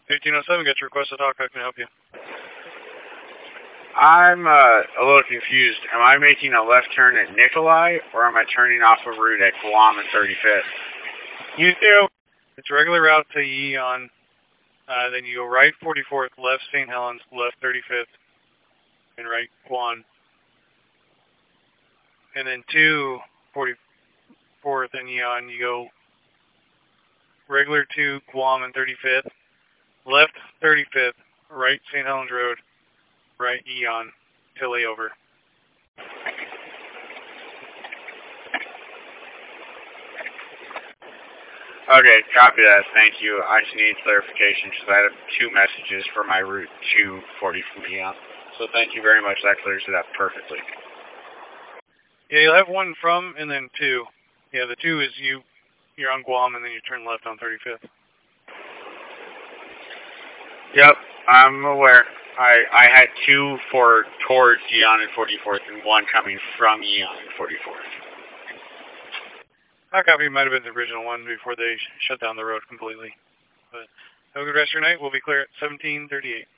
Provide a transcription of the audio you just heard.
1807, get your request to talk. How can I help you? I'm a little confused. Am I making a left turn at Nikolai, or am I turning off a route at Guam and 35th? You do. It's a regular route to Yeon. Then you go right 44th, left St. Helens, left 35th, and right Guam. And then to 44th and Yeon, you go regular to Guam and 35th, left 35th, right St. Helens Road, right Yeon, to layover. Okay, copy that. Thank you. I just need clarification because I have 2 messages for my route to 40 from Yeon. So thank you very much. That clears it up perfectly. Yeah, you'll have one from and then 2. Yeah, the 2 is you're on Guam and then you turn left on 35th. Yep, I'm aware. I had 2 for towards Yeon and 44th and 1 coming from Yeon and 44th. Our copy might have been the original one before they shut down the road completely. But have a good rest of your night. We'll be clear at 1738.